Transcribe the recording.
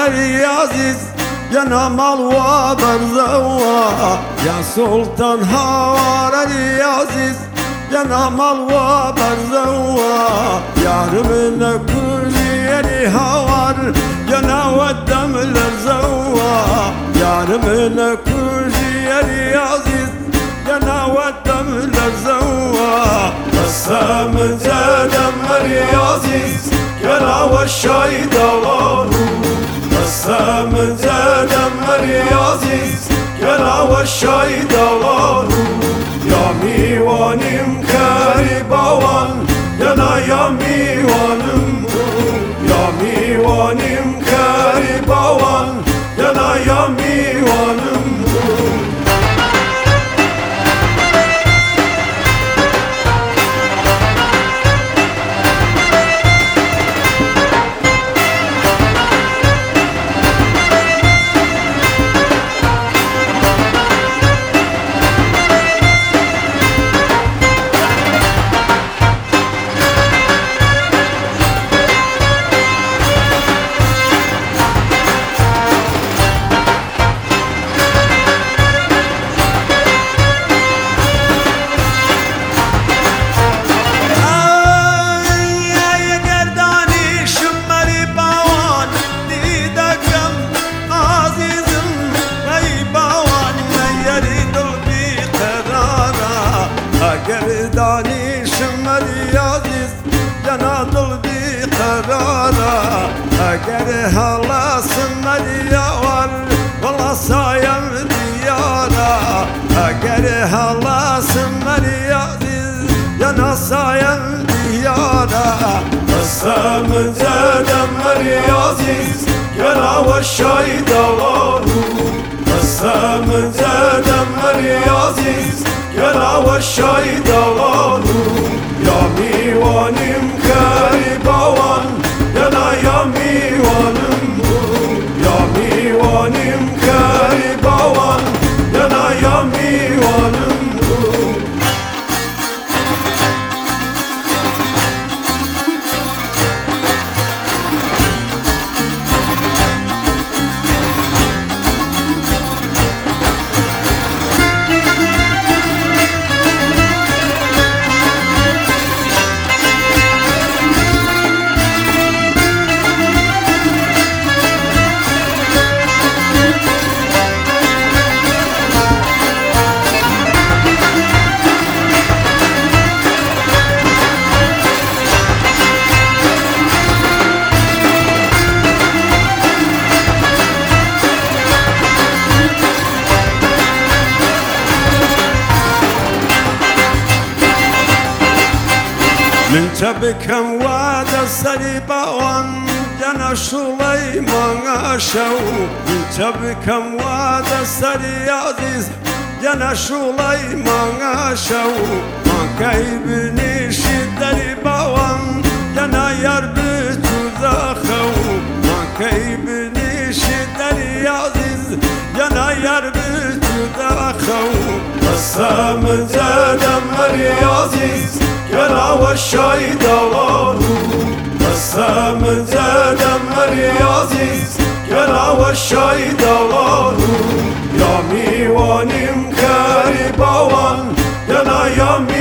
مری عزیز یا نمال و برزوا یا سلطان هواری عزیز یا نمال و برزوا یارم نکولی هوار یا نودم لرزوا یارم نکولی عزیز یا نودم لرزوا قسم زدم مری عزیز یا نوشای دوارو قسم زدم مری عزیز یا نوشای دوارو یا میوانیم کاری باوان یا نه یا میوانم یا میوانیم کاری باوان یا نه یا میوانم دانشم مری عزیز جنا دل بی قرارا اگر حالاسم مری آور والله سایم دیارا اگر حالاسم مری عزیز جنا سایم دیارا قسم زدم مری عزیز جنا وشای دوارو قسم زدم مری عزیز یا نوشای دوارو یا میوانیم کاری باوان یا نه یا میوانم یا میوانیم کاری باوان یا نه یا میوانم من تبكم واد السري باوان جنا سليمان عاشو من تبكم واد السري عزيز جنا سليمان عاشو ما كيبني شدري باوان جنا يربط ذاخو ما كيبني شدري عزيز جنا يربط ذاخو قسم زدم مری عزیز یا نوشای دوارو قسم زدم مری عزیز یا نوشای دوارو یا میوانیم کاری باوان یا نه یا